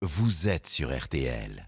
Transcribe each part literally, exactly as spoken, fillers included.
vous êtes sur R T L.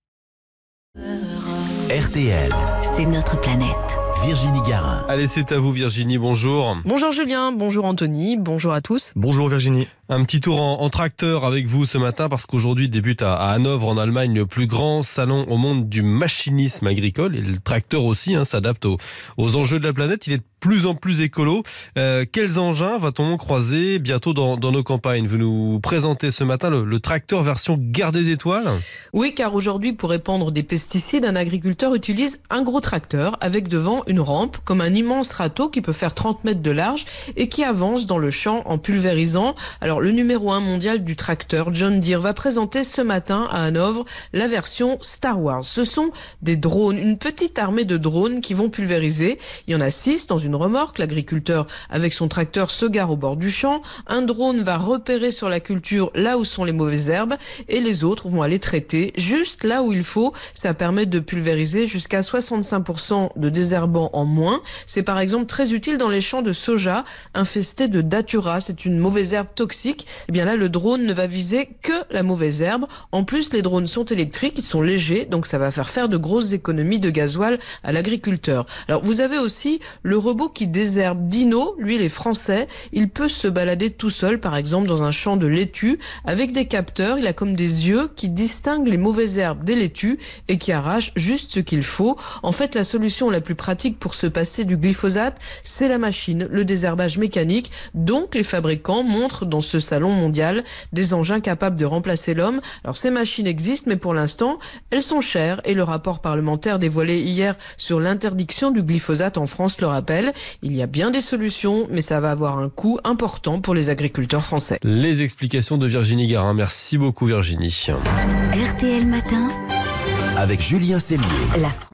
R T L, c'est notre planète. Virginie Garin. Allez, c'est à vous Virginie, bonjour. Bonjour Julien, bonjour Anthony, bonjour à tous. Bonjour Virginie. Un petit tour en, en tracteur avec vous ce matin parce qu'aujourd'hui débute à, à Hanovre en Allemagne le plus grand salon au monde du machinisme agricole et le tracteur aussi hein, s'adapte aux, aux enjeux de la planète. Il est de plus en plus écolo. Euh, quels engins va-t-on croiser bientôt dans, dans nos campagnes? Vous nous présentez ce matin le, le tracteur version Gare des Étoiles. Oui, car aujourd'hui pour répandre des pesticides, un agriculteur utilise un gros tracteur avec devant une rampe comme un immense râteau qui peut faire trente mètres de large et qui avance dans le champ en pulvérisant. Alors le numéro un mondial du tracteur, John Deere, va présenter ce matin à Hanovre la version Star Wars. Ce sont des drones, une petite armée de drones qui vont pulvériser. Il y en a six dans une remorque. L'agriculteur avec son tracteur se gare au bord du champ. Un drone va repérer sur la culture là où sont les mauvaises herbes et les autres vont aller traiter juste là où il faut. Ça permet de pulvériser jusqu'à soixante-cinq pour cent de désherbants en moins. C'est par exemple très utile dans les champs de soja infestés de datura. C'est une mauvaise herbe toxique. Et bien là, le drone ne va viser que la mauvaise herbe. En plus, les drones sont électriques, ils sont légers, donc ça va faire faire de grosses économies de gasoil à l'agriculteur. Alors, vous avez aussi le robot qui désherbe. Dino, lui, il est français. Il peut se balader tout seul, par exemple, dans un champ de laitue, avec des capteurs. Il a comme des yeux qui distinguent les mauvaises herbes des laitues et qui arrachent juste ce qu'il faut. En fait, la solution la plus pratique pour se passer du glyphosate, c'est la machine, le désherbage mécanique. Donc, les fabricants montrent dans ce salon mondial des engins capables de remplacer l'homme. Alors ces machines existent, mais pour l'instant, elles sont chères et le rapport parlementaire dévoilé hier sur l'interdiction du glyphosate en France le rappelle. Il y a bien des solutions, mais ça va avoir un coût important pour les agriculteurs français. Les explications de Virginie Garin. Merci beaucoup Virginie. R T L Matin Avec Julien Cellier. La